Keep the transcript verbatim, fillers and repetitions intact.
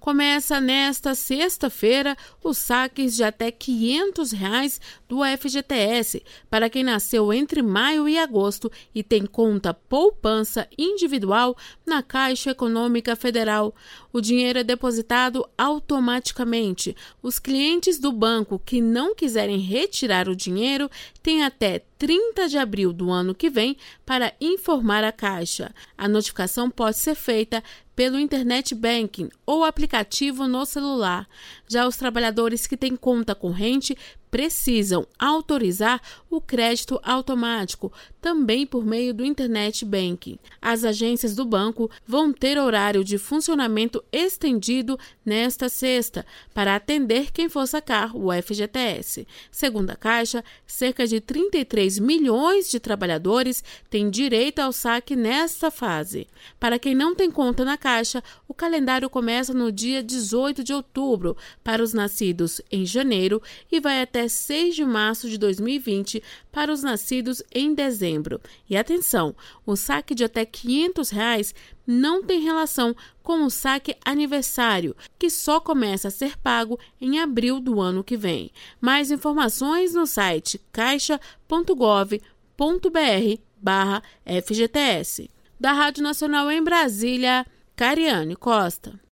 Começa nesta sexta-feira os saques de até quinhentos reais do F G T S para quem nasceu entre maio e agosto e tem conta poupança individual na Caixa Econômica Federal. O dinheiro é depositado automaticamente. Os clientes do banco que não quiserem retirar o dinheiro têm até trinta de abril do ano que vem para informar a Caixa. A notificação pode ser feita pelo Internet Banking ou aplicativo no celular. Já os trabalhadores que têm conta corrente precisam autorizar o crédito automático, também por meio do Internet Banking. As agências do banco vão ter horário de funcionamento estendido nesta sexta para atender quem for sacar o F G T S. Segundo a Caixa, cerca de trinta e três milhões de trabalhadores têm direito ao saque nesta fase. Para quem não tem conta na Caixa, o calendário começa no dia dezoito de outubro para os nascidos em janeiro e vai até seis de março de dois mil e vinte para os nascidos em dezembro. E atenção, o saque de até quinhentos reais não tem relação com o saque aniversário, que só começa a ser pago em abril do ano que vem. Mais informações no site caixa ponto gov ponto br barra F G T S. Da Rádio Nacional em Brasília, Cariane Costa.